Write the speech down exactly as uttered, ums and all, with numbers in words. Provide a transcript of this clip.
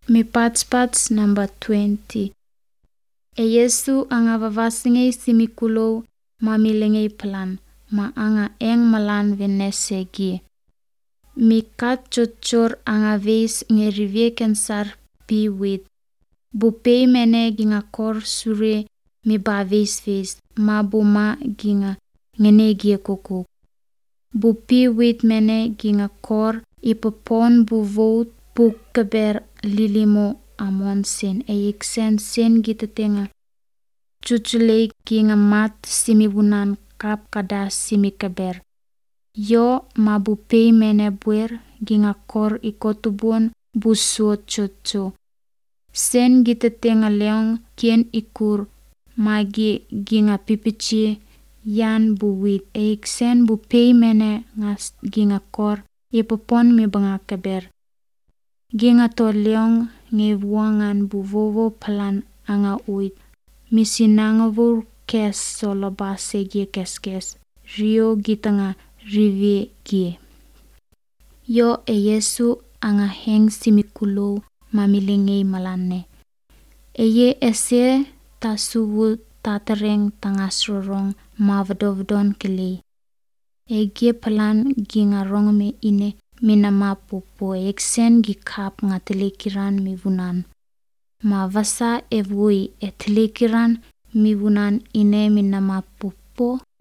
Mi pats-pats number twenty. E Yesu anga vavasingay simikulow mamilingay plan, maanga eng malan venesegi. Mi kat chotchor anga veis ngerivye kensar piwit. Bupei mene ginga kor sure mi ba veis veis, ma buma ginga ngenegie kokok. Bupi wit mene ginga kor ipopon bu vout bu keber lilimo amon sen eyik sen sen gitu tenga. Cuculei ginga mat simi bunan kap kada simi keber. Yo ma bupei mene buer ginga kor ikotubon bu suot chocho. Sen gitu tenga leong kien ikur magi ginga pipici yan buwit eik sen bupei mene ngas ginga kor ipopon mi banga keber. Ginga to leong ngevuangan bu vovo pelan anga uit. Misinangavur kes solo base gie kes kes. Rio gitanga rive gie. Yo e Yesu anga heng simikulo mamilingay malane. Eye ese tasuvu tatareng tangasrorong mavdovdon kili. Ege pelan ginga rong me ine minama popo eksen gikap ngatelekiran mivunan. Ma vasa evui etelekiran mivunan ine minama popo